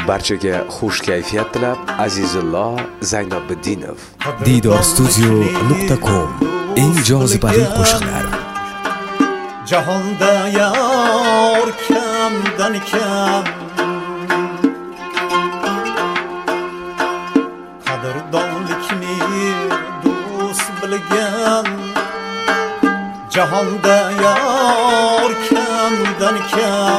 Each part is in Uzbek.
Barchaga xush kayfiyat tilab, Azizullo Zaynobiddinov. Didorstudio.com eng jozibali qo'shiqlar. Jahonda yor kamdan kam, qadrdonlikni do'st bilgan. Jahonda yor kamdan kam,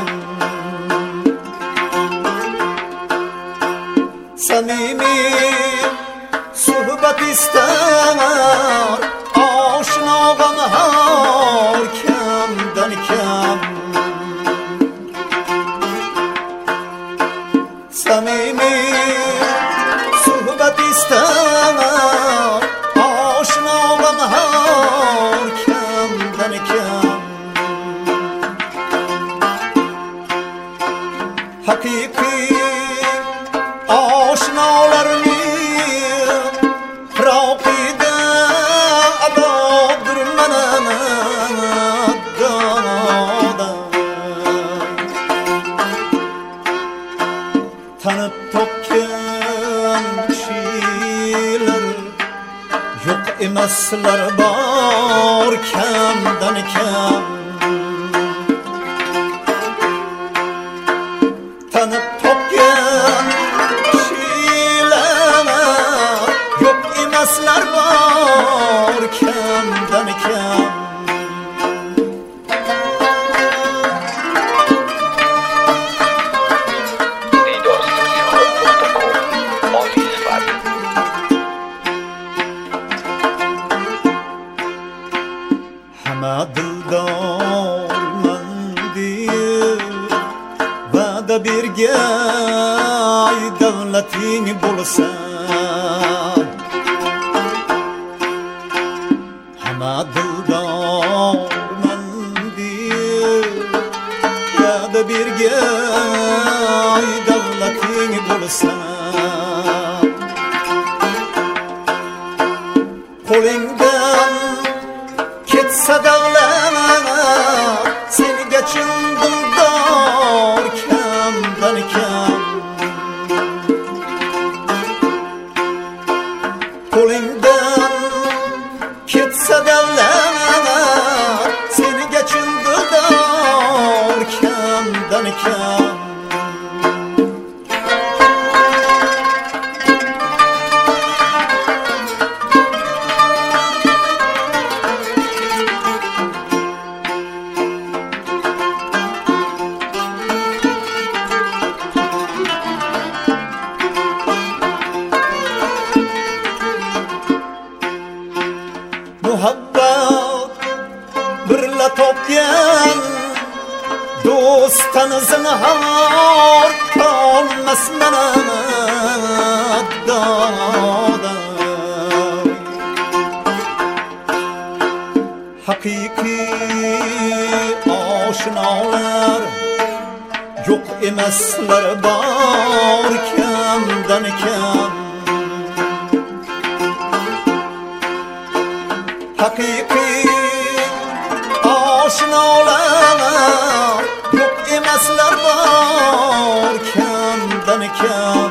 samimiy suhbat istar, oshnogan har kamdan kam. Samimiy suhbat istar, oshnogan har kamdan kam. Haqiqiy oshnolarni roqida adodir manada, tanib topgan kishilar yo'q emaslar, bor kamdan kam. Tanib topgan aslar bor kamdan kam. Hamma dildormandi va'da bergay, davlating bo'lsa. Dildormandi va'da bergay, davlating bo'lsa. Qo'lingdan ketsa davlat, senga chin dildor kamdan kam. Qo'lingdan ketsa davlat, senga chin dildor kamdan kam. Muhabbat birla topgan do'stdan zinhor qolmas manada. Haqiqiy oshnolar yo'q emaslar, bor kamdan kam. Haqiqiy oshnolar yo'q emaslar, bor kamdan kam.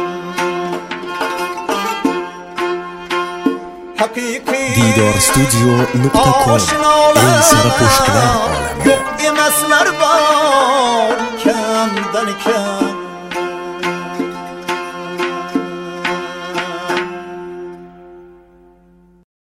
Haqiqiy Didorstudio.com eng sara qo'shiqlar olami. Yo'q emaslar, bor kamdan kam.